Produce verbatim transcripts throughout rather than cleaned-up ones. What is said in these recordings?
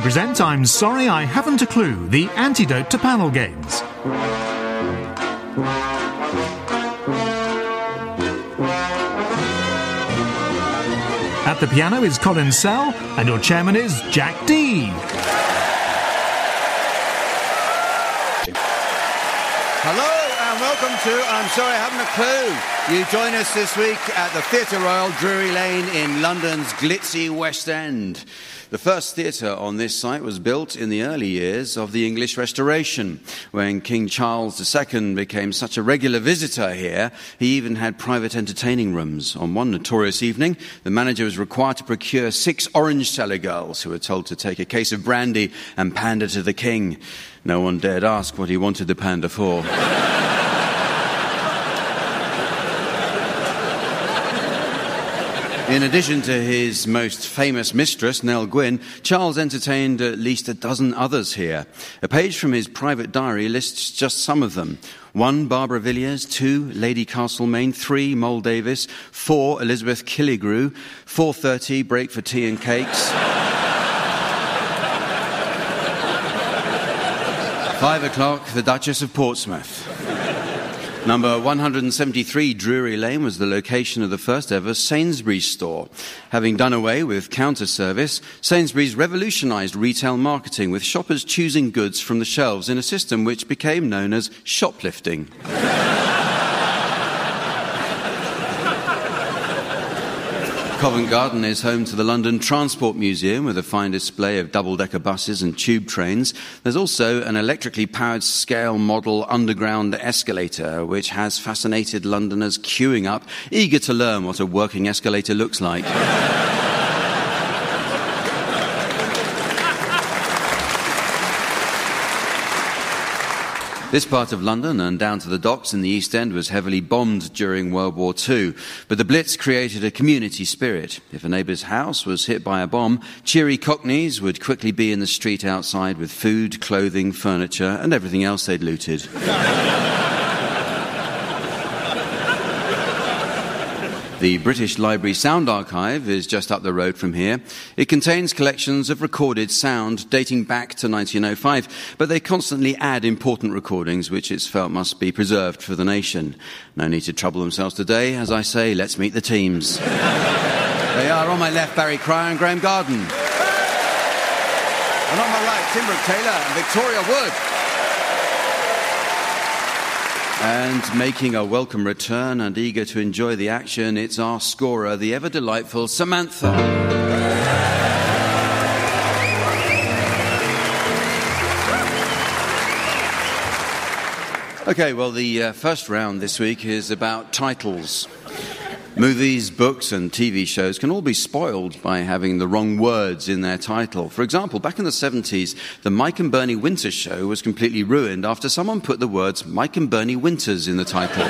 present I'm Sorry I Haven't a Clue, the antidote to panel games. At the piano is Colin Sell, and your chairman is Jack Dee. Hello and welcome to I'm Sorry I Haven't a Clue. You join us this week at the Theatre Royal, Drury Lane in London's glitzy West End. The first theatre on this site was built in the early years of the English Restoration. When King Charles the Second became such a regular visitor here, he even had private entertaining rooms. On one notorious evening, the manager was required to procure six orange cellar girls who were told to take a case of brandy and pander to the king. No one dared ask what he wanted the pander for. In addition to his most famous mistress, Nell Gwyn, Charles entertained at least a dozen others here. A page from his private diary lists just some of them. One, Barbara Villiers. Two, Lady Castlemaine. Three, Moll Davis. Four, Elizabeth Killigrew. Four thirty, break for tea and cakes. Five o'clock, the Duchess of Portsmouth. Number one hundred seventy-three Drury Lane was the location of the first ever Sainsbury's store. Having done away with counter service, Sainsbury's revolutionised retail marketing with shoppers choosing goods from the shelves in a system which became known as shoplifting. Covent Garden is home to the London Transport Museum with a fine display of double-decker buses and tube trains. There's also an electrically powered scale model underground escalator which has fascinated Londoners queuing up, eager to learn what a working escalator looks like. This part of London and down to the docks in the East End was heavily bombed during World War Two, but the Blitz created a community spirit. If a neighbour's house was hit by a bomb, cheery cockneys would quickly be in the street outside with food, clothing, furniture and everything else they'd looted. The British Library Sound Archive is just up the road from here. It contains collections of recorded sound dating back to nineteen oh five, but they constantly add important recordings which it's felt must be preserved for the nation. No need to trouble themselves today. As I say, let's meet the teams. They are on my left, Barry Cryer and Graham Garden. And on my right, Tim Brooke-Taylor and Victoria Wood. And making a welcome return and eager to enjoy the action, it's our scorer, the ever-delightful Samantha. Okay, well, the uh, first round this week is about titles. Movies, books and T V shows can all be spoiled by having the wrong words in their title. For example, back in the seventies, the Mike and Bernie Winters show was completely ruined after someone put the words Mike and Bernie Winters in the title.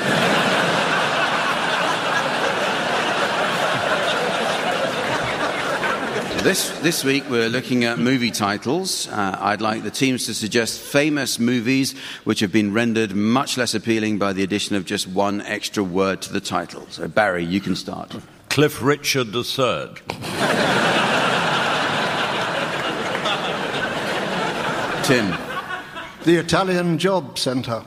This, this week we're looking at movie titles. Uh, I'd like the teams to suggest famous movies which have been rendered much less appealing by the addition of just one extra word to the title. So Barry, you can start. Cliff Richard the Third. Tim. The Italian Job Centre.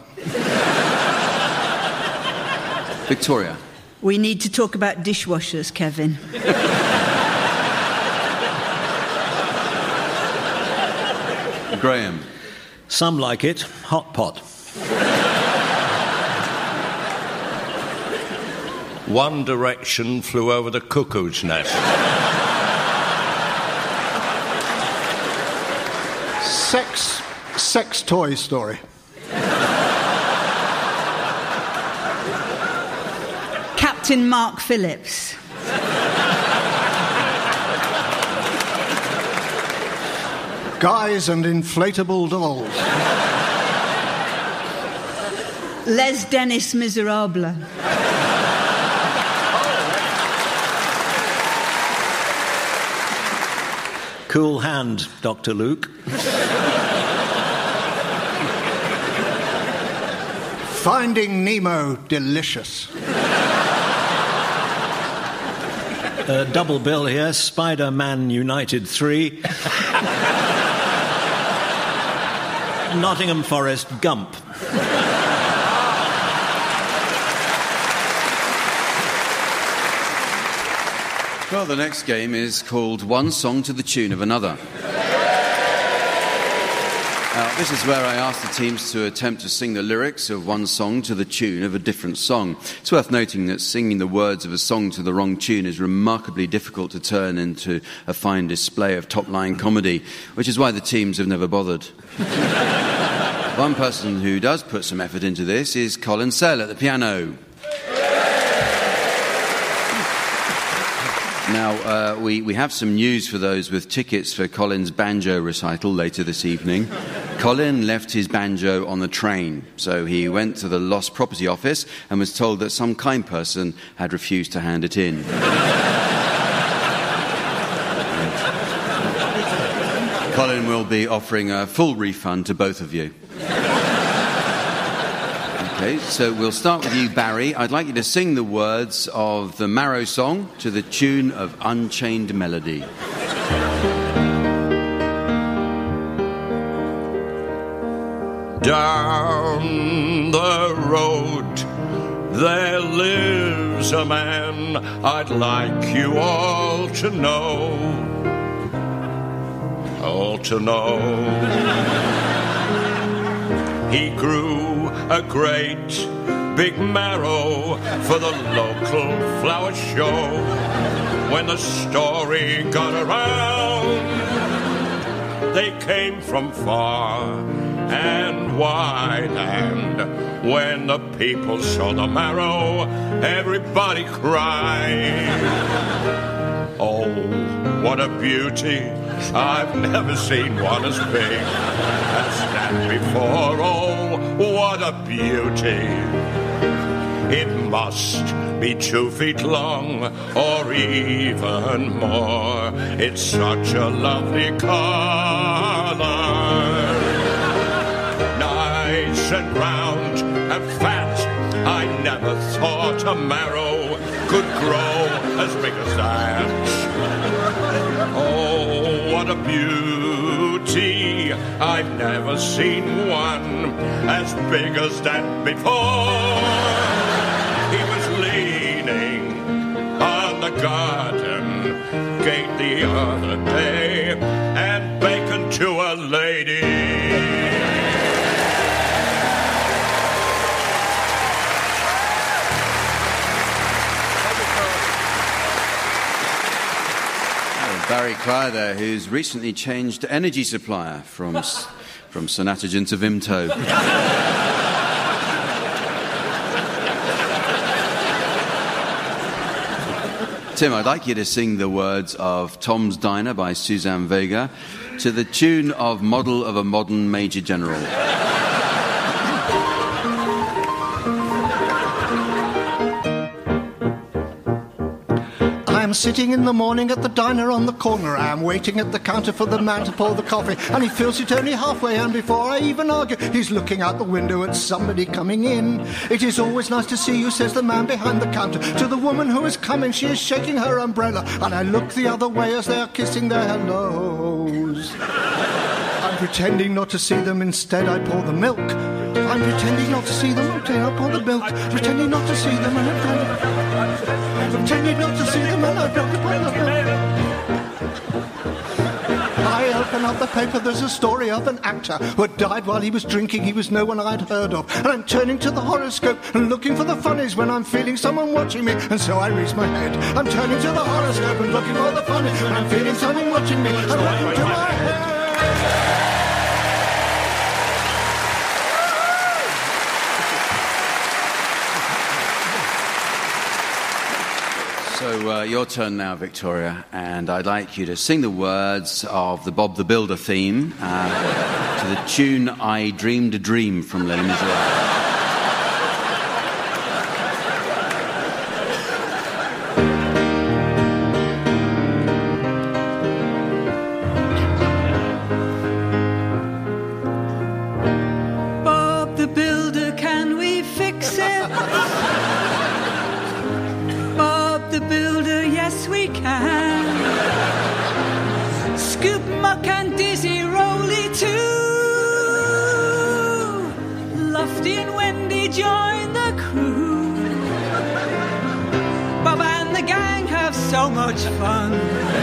Victoria. We need to talk about dishwashers, Kevin. Graham. Some like it. Hot pot. One Direction Flew Over the Cuckoo's Nest. Sex, sex toy story. Captain Mark Phillips. Guys and inflatable dolls. Les Dennis Miserable. Cool hand, Doctor Luke. Finding Nemo delicious. Uh, double bill here, Spider-Man United three. Nottingham Forest Gump. Well, the next game is called One Song to the Tune of Another. Now, this is where I ask the teams to attempt to sing the lyrics of one song to the tune of a different song. It's worth noting that singing the words of a song to the wrong tune is remarkably difficult to turn into a fine display of top-line comedy, which is why the teams have never bothered. One person who does put some effort into this is Colin Sell at the piano. Now, uh, we, we have some news for those with tickets for Colin's banjo recital later this evening. Colin left his banjo on the train, so he went to the lost property office and was told that some kind person had refused to hand it in. Colin will be offering a full refund to both of you. Okay, so we'll start with you, Barry. I'd like you to sing the words of the Marrow song to the tune of Unchained Melody. Down the road there lives a man I'd like you all to know, all to know. He grew a great big marrow for the local flower show. When the story got around, they came from far and wide, and when the people saw the marrow, everybody cried. Oh, what a beauty! I've never seen one as big as that before. Oh, what a beauty! It must be two feet long or even more. It's such a lovely color. Nice and round and fat. I never thought a marrow could grow as big as that. Oh, what a beauty. I've never seen one as big as that before. He was leaning on the garden gate the other day and beckoned to a lady. Barry Cryer there, who's recently changed energy supplier from from Sonatogen to Vimto. Tim, I'd like you to sing the words of Tom's Diner by Suzanne Vega to the tune of Model of a Modern Major General. I'm sitting in the morning at the diner on the corner. I'm waiting at the counter for the man to pour the coffee, and he fills it only halfway, and before I even argue, he's looking out the window at somebody coming in. It is always nice to see you, says the man behind the counter. To the woman who is coming, she is shaking her umbrella, and I look the other way as they are kissing their hellos. I'm pretending not to see them, instead I pour the milk. I'm pretending not to see them, okay, I pour the milk. Pretending not to see them, and I'm pretending, pretending not to see them, and I'm pour the milk. I open up the paper, there's a story of an actor who had died while he was drinking. He was no one I'd heard of. And I'm turning to the horoscope and looking for the funnies when I'm feeling someone watching me. And so I raise my head. I'm turning to the horoscope and looking for the funnies when I'm feeling someone watching me. And looking to my head. So uh, your turn now, Victoria, and I'd like you to sing the words of the Bob the Builder theme uh, to the tune I Dreamed a Dream from Les Miserables. Bob the Builder, can we fix it? The Builder, yes we can. Scoop, muck and dizzy roly too. Wendy join the crew. Bob and the gang have so much fun.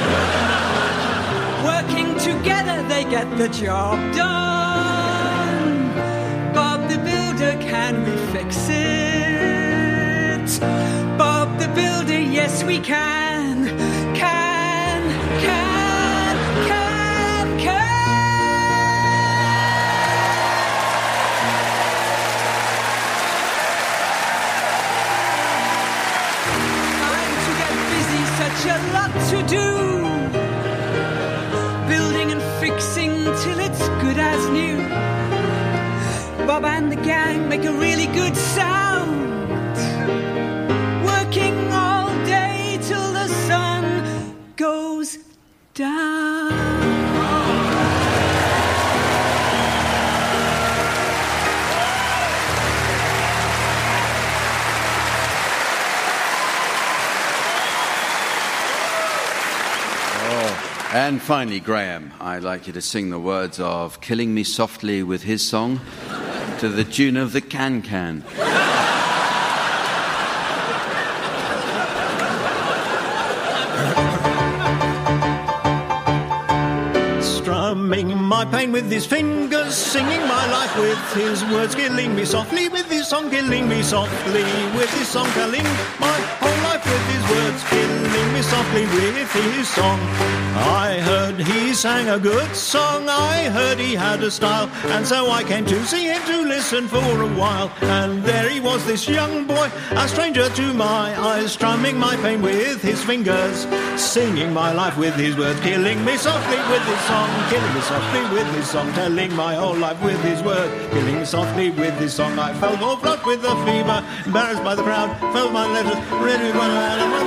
Working together they get the job done. Bob the Builder, can we fix it? Bob the Builder, yes we can. Can, can, can, can. Time to get busy, such a lot to do. Building and fixing till it's good as new. Bob and the gang make a really good sound. Working all day till the sun goes down. And finally, Graham, I'd like you to sing the words of Killing Me Softly with his song to the tune of the Can Can. Strumming my pain with his fingers, singing my life with his words, killing me softly with his song, killing me softly with his song, telling my whole life with his words, killing me softly with his song. I heard he sang a good song, I heard he had a style, and so I came to see him to listen for a while. And there he was, this young boy, a stranger to my eyes, strumming my pain with his fingers, singing my life with his words, killing me softly with his song, killing me softly with his song, telling my whole life with his words, killing me softly with his song. I felt all flushed with the fever, embarrassed by the crowd, felt my letters ready to run out, and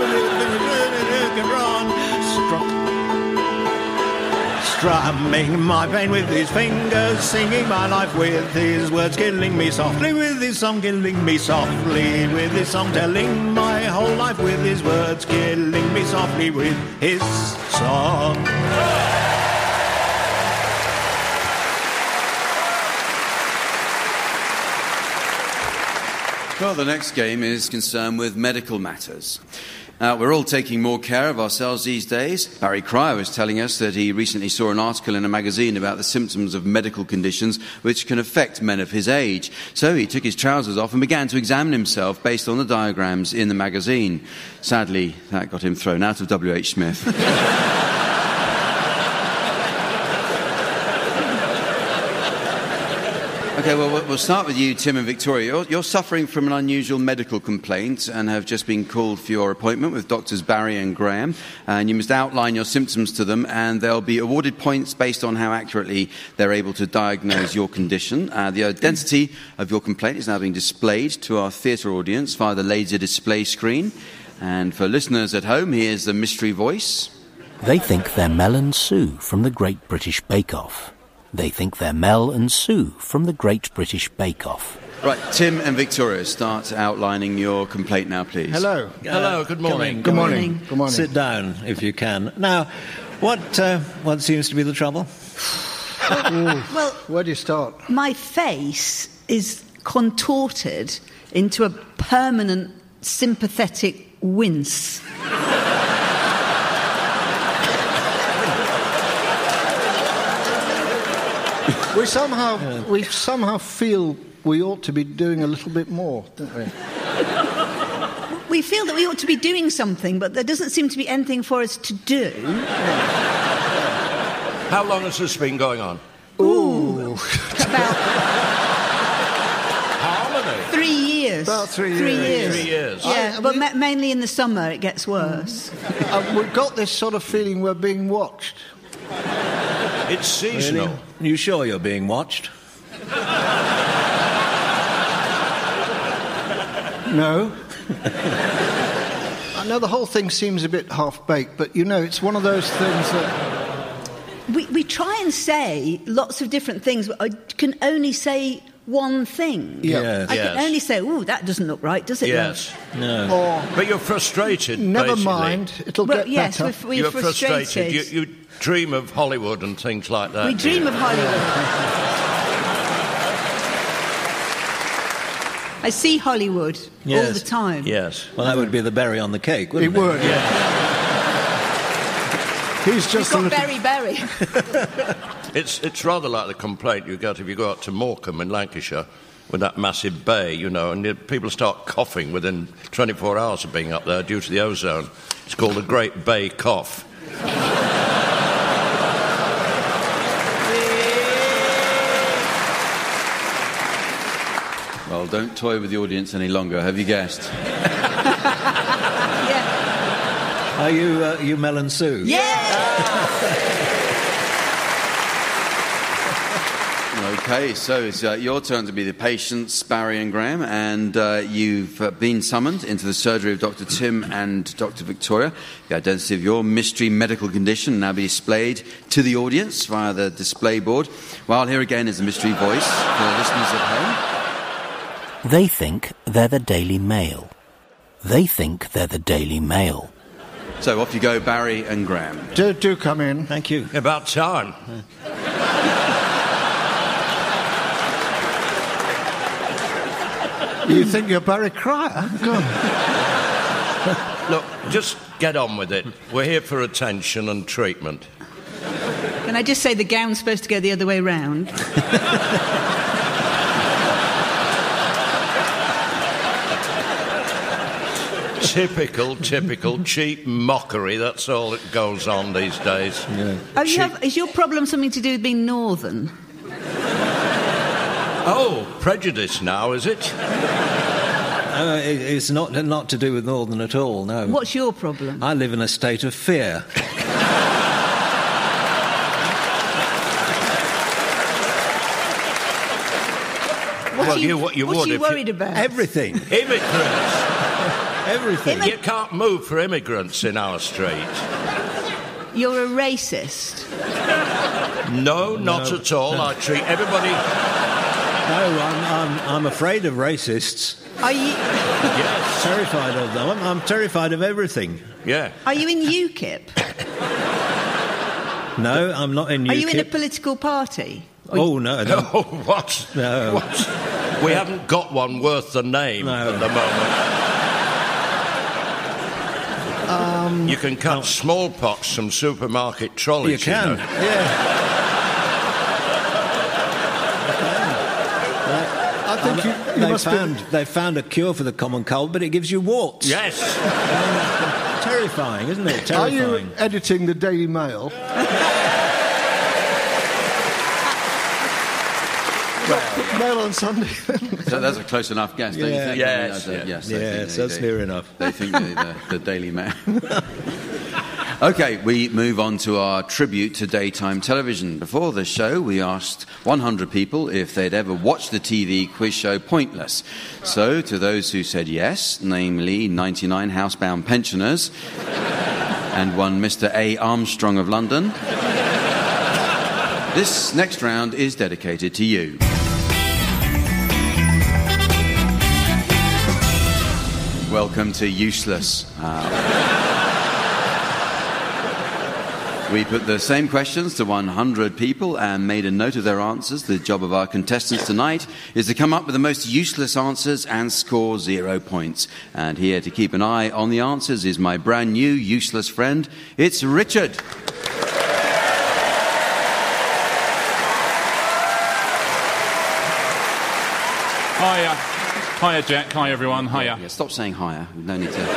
strumming my pain with his fingers, singing my life with his words, killing me softly with his song, killing me softly with his song, telling my whole life with his words, killing me softly with his song. Well, the next game is concerned with medical matters. Uh, we're all taking more care of ourselves these days. Barry Cryer was telling us that he recently saw an article in a magazine about the symptoms of medical conditions which can affect men of his age. So he took his trousers off and began to examine himself based on the diagrams in the magazine. Sadly, that got him thrown out of W H Smith. Okay, well, we'll start with you, Tim and Victoria. You're, you're suffering from an unusual medical complaint and have just been called for your appointment with Doctors Barry and Graham. And you must outline your symptoms to them, and they'll be awarded points based on how accurately they're able to diagnose your condition. Uh, the identity of your complaint is now being displayed to our theatre audience via the laser display screen. And for listeners at home, here's the mystery voice. They think they're Mel and Sue from the Great British Bake Off. They think they're Mel and Sue from the Great British Bake Off. Right, Tim and Victoria, start outlining your complaint now, please. Hello. Uh, Hello, good morning. Good morning. Good morning. Sit down, if you can. Now, what uh, what seems to be the trouble? Well, Where do you start? my face is contorted into a permanent sympathetic wince. We somehow, we somehow feel we ought to be doing a little bit more, don't we? We feel that we ought to be doing something, but there doesn't seem to be anything for us to do. How long has this been going on? Ooh. About How many? three years. About three Three years. years. Three years. Yeah, I- but we- ma- mainly in the summer it gets worse. Uh, we've got this sort of feeling we're being watched. It's seasonal. Really? You sure you're being watched? No. I know the whole thing seems a bit half-baked, but, you know, it's one of those things that... We, we try and say lots of different things, but I can only say one thing. Yeah. Yes. I Yes. can only say, "Ooh, that doesn't look right, does it?" Yes. No. Or, But you're frustrated, never basically. mind, it'll Well, get yes, better. we're, we're You're frustrated. frustrated. You, you dream of Hollywood and things like that. we dream of Hollywood. I see Hollywood Yes. all the time. Yes. Well, that would be the berry on the cake, It wouldn't it? would. He's You've just a got little... Berry Berry. It's, it's rather like the complaint you get if you go out to Morecambe in Lancashire with that massive bay, you know, and you, people start coughing within twenty-four hours of being up there due to the ozone. It's called the Great Bay Cough. Well, don't toy with the audience any longer. Have you guessed? Yeah. Are you, uh, you Mel and Sue? Okay, so it's uh, your turn to be the patients, Barry and Graham, and uh, you've uh, been summoned into the surgery of Doctor Tim and Doctor Victoria. The identity of your mystery medical condition now be displayed to the audience via the display board, while here again is a mystery voice for the listeners at home. They think they're the Daily Mail. They think they're the Daily Mail. So off you go, Barry and Graham. Do, do come in. Thank you. About time. You think you're Barry Cryer? Go on. Look, just get on with it. We're here for attention and treatment. Can I just say the gown's supposed to go the other way round? Typical, typical cheap mockery. That's all that goes on these days. Yeah. Oh, you Cheap- have, is your problem something to do with being northern? Oh, prejudice now, is it? Uh, it, it's not, not to do with Northern at all, no. What's your problem? I live in a state of fear. What Well, are you, you- what you what would are you if you- worried about? Everything. Immigrants. Everything. You can't move for immigrants in our street. You're a racist. No, not No, at all. no. I treat everybody... No, I'm, I'm, I'm afraid of racists. Are you, Yes. Terrified of them. I'm, I'm terrified of everything. Yeah. are you in UKIP? No, I'm not in UKIP. Are you in a political party? Or Oh, no, I don't. Oh, what? No. What? We haven't got one worth the name No. at the moment. You can cut smallpox from supermarket trolleys. You can. know. Yeah. I think you, you They must found, be... they found a cure for the common cold, but it gives you warts. Yes. Terrifying, isn't it? Are Terrifying. you editing the Daily Mail? Mail on Sunday. So that's a close enough guess, don't you Yeah. think? Yes, I mean, that's a- yeah. yes, they Yes, think they- that's they- near enough. They think the, the, the Daily Mail. Okay, we move on to our tribute to daytime television. Before the show, we asked one hundred people if they'd ever watched the T V quiz show Pointless. So, to those who said yes, namely ninety-nine housebound pensioners and one Mister A. Armstrong of London, this next round is dedicated to you. Welcome to Useless. Uh, we put the same questions to one hundred people and made a note of their answers. The job of our contestants tonight is to come up with the most useless answers and score zero points. And here to keep an eye on the answers is my brand new useless friend. It's Richard. Hiya. Hiya, Jack. Hi, everyone. Hiya. Yeah, stop saying higher. No need to.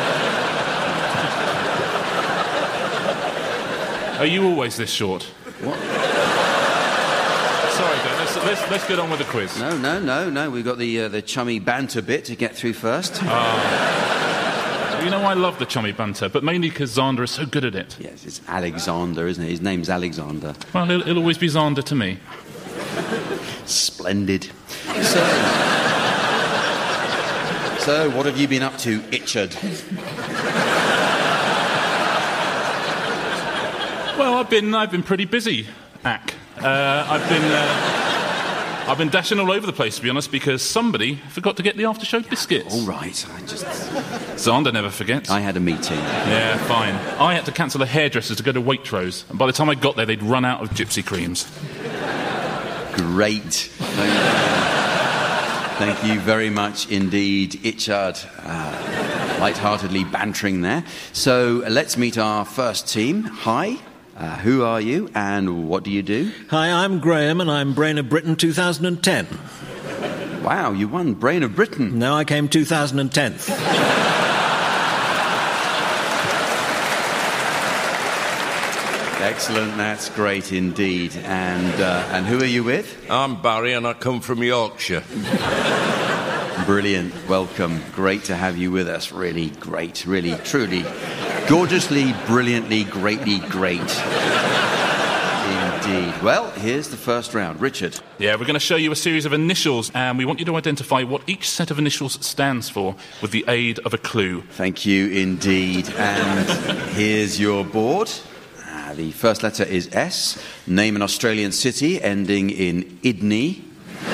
Are you always this short? What? Sorry, Jack. Let's, let's, let's get on with the quiz. No, no, no, no. We've got the uh, the chummy banter bit to get through first. You know, I love the chummy banter, but mainly because Xander is so good at it. Yes, it's Alexander, isn't it? His name's Alexander. Well, it'll, it'll always be Xander to me. Splendid. So, so what have you been up to, Itchard? Well, I've been I've been pretty busy, Ack. Uh, I've been uh, I've been dashing all over the place, to be honest, because somebody forgot to get the after-show biscuits. All right, I just... Xander never forgets. I had a meeting. Yeah, fine. I had to cancel a hairdresser to go to Waitrose, and by the time I got there, they'd run out of gypsy creams. Great. Thank you very much indeed, Ichard. Uh, light-heartedly bantering there. So let's meet our first team. Hi, uh, who are you and what do you do? Hi, I'm Graham and I'm Brain of Britain two thousand ten. Wow, you won Brain of Britain. No, I came two thousand tenth. Excellent, that's great indeed. And uh, and who are you with? I'm Barry and I come from Yorkshire. Brilliant, welcome. Great to have you with us. Really great, really, truly, gorgeously, brilliantly, greatly great. Indeed. Well, here's the first round. Richard. Yeah, we're going to show you a series of initials, and we want you to identify what each set of initials stands for with the aid of a clue. Thank you indeed. And here's your board. Uh, the first letter is S. Name an Australian city ending in Idney.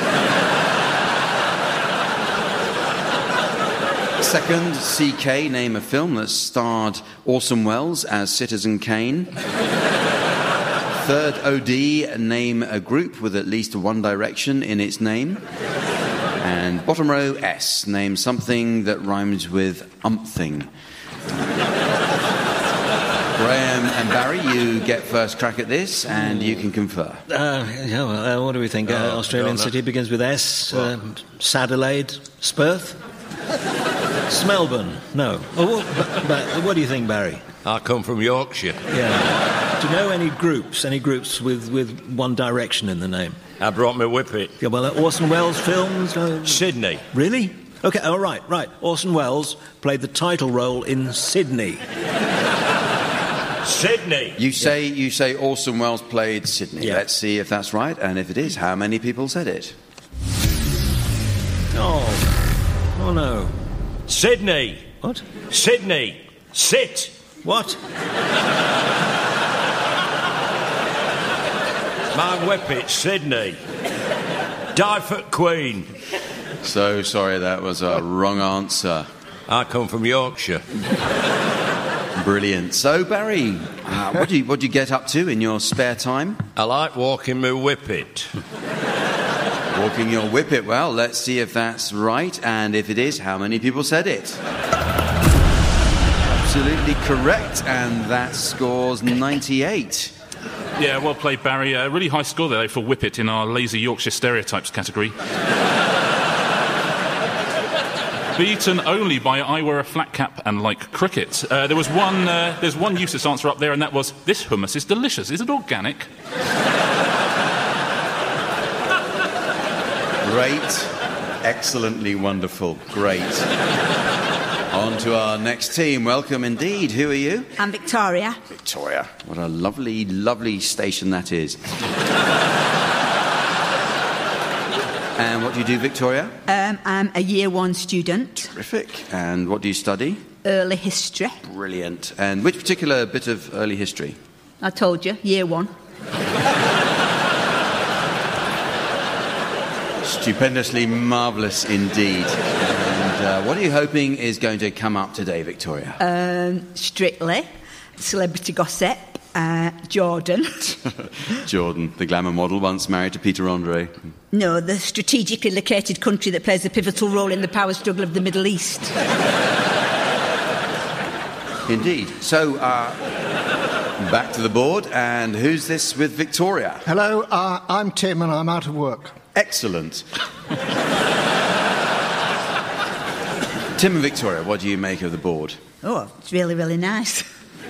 Second, C K. Name a film that starred Orson Welles as Citizen Kane. Third, O D. Name a group with at least One Direction in its name. And bottom row, S. Name something that rhymes with umthing. Graham and Barry, you get first crack at this, and you can confer. Uh, yeah, well, uh, what do we think? Uh, Oh, Australian don't know. city begins with S. Uh, Sadelaide, Spurth, Smelbourne. No. Oh, what, but, but what do you think, Barry? I come from Yorkshire. Yeah. Do you know any groups? Any groups with, with One Direction in the name? I brought my whippet. Yeah, well, uh, Orson Welles films. Uh, Sydney. really? Okay. Oh, right, right. Orson Welles played the title role in Sydney. Sydney. You say you say Orson Welles played Sydney. Yeah. Let's see if that's right, and if it is, how many people said it? Oh. Oh no. Sydney. What? Sydney. Sit. What? My whippet, Sydney. Die for Queen. So sorry, that was a wrong answer. I come from Yorkshire. Brilliant. So Barry, uh, what do you what do you get up to in your spare time? I like walking my whippet. Walking your whippet. Well, let's see if that's right, and if it is, how many people said it? Absolutely correct, and that scores ninety-eight. Yeah, well played, Barry. A really high score there for Whippet in our lazy Yorkshire stereotypes category. Beaten only by I wear a flat cap and like cricket. Uh, there was one. Uh, there's one useless answer up there, and that was, "This hummus is delicious. Is it organic?" Great. Excellently wonderful. Great. On to our next team. Welcome indeed. Who are you? I'm Victoria. Victoria. What a lovely, lovely station that is. And what do you do, Victoria? Um, I'm a year one student. Terrific. And what do you study? Early history. Brilliant. And which particular bit of early history? I told you, year one. Stupendously marvellous indeed. And uh, what are you hoping is going to come up today, Victoria? Um, Strictly, celebrity gossip, uh, Jordan. Jordan, the glamour model, once married to Peter Andre. No, the strategically located country that plays a pivotal role in the power struggle of the Middle East. Indeed. So, uh, back to the board, and who's this with Victoria? Hello, uh, I'm Tim and I'm out of work. Excellent. Tim and Victoria, what do you make of the board? Oh, it's really, really nice.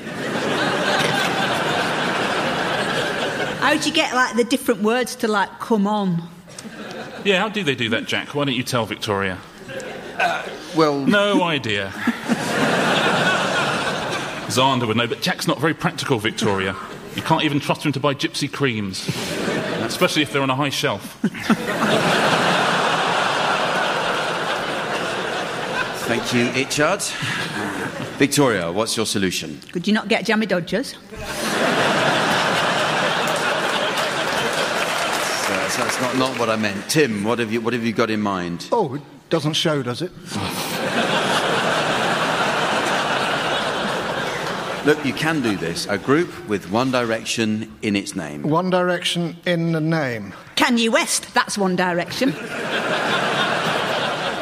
How'd you get, like, the different words to, like, come on? Yeah, how do they do that, Jack? Why don't you tell Victoria? Well... No idea. Zander would know, but Jack's not very practical, Victoria. You can't even trust him to buy gypsy creams, especially if they're on a high shelf. Thank you, Ichard. Victoria, what's your solution? Could you not get jammy dodgers? So, so that's not, not what I meant. Tim, what have you what have you got in mind? Oh, it doesn't show, does it? Look, you can do this. A group with One Direction in its name. One Direction in the name. Kanye West, that's One Direction.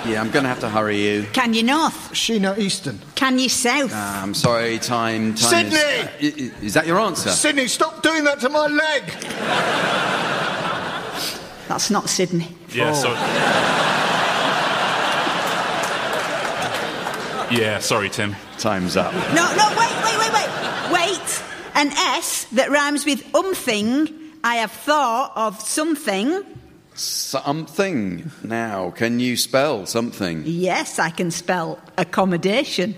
Yeah, I'm going to have to hurry you. Can you north? Sheena Easton. Can you south? Uh, I'm sorry, time... time Sydney! Is, uh, is that your answer? Sydney, stop doing that to my leg! That's not Sydney. Yeah, Oh. sorry. Yeah, sorry, Tim. Time's up. No, no, wait, wait, wait, wait. Wait. An S that rhymes with umthing. I have thought of something. Something. Now, can you spell something? Yes, I can spell accommodation.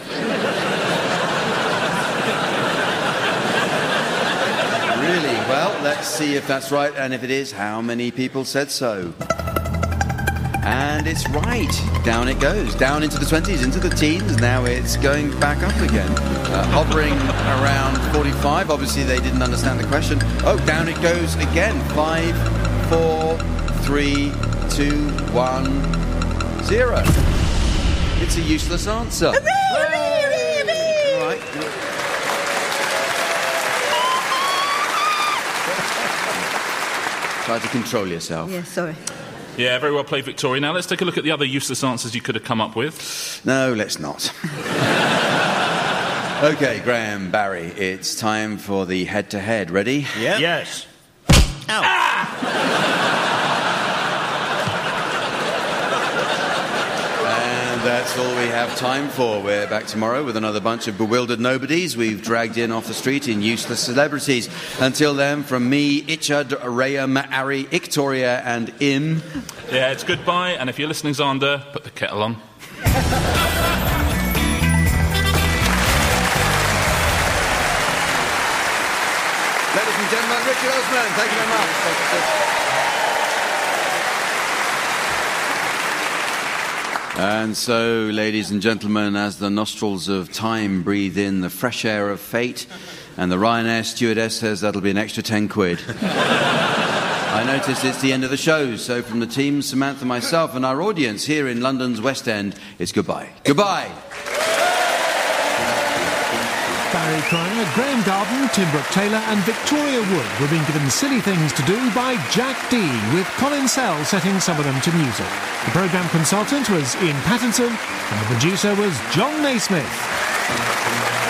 Really? Well, let's see if that's right, and if it is, how many people said so? And it's right. Down it goes. Down into the twenties, into the teens. Now it's going back up again. Uh, hovering around forty-five. Obviously, they didn't understand the question. Oh, down it goes again. Five, four, three, two, one, zero. It's a useless answer. Hooray, hooray, hooray, hooray. All right. Try to control yourself. Yeah, sorry. Yeah, very well played, Victoria. Now let's take a look at the other useless answers you could have come up with. No, let's not. Okay, Graham, Barry, it's time for the head-to-head. Ready? Yeah. Yes. Ow. And that's all we have time for. We're back tomorrow with another bunch of bewildered nobodies we've dragged in off the street in useless celebrities. Until then, from me, Ichard, Rayam, Ari, Victoria, and Im. Yeah, it's goodbye, and if you're listening, Xander, put the kettle on. Ladies and gentlemen, Richard Osman, thank you very much. And so, ladies and gentlemen, as the nostrils of time breathe in the fresh air of fate, and the Ryanair stewardess says that'll be an extra ten quid. I notice it's the end of the show, so from the team, Samantha, myself, and our audience here in London's West End, it's goodbye. Goodbye! Barry Cryer, Graham Garden, Tim Brooke-Taylor and Victoria Wood were being given silly things to do by Jack Dee, with Colin Sell setting some of them to music. The programme consultant was Ian Pattinson and the producer was John Naismith.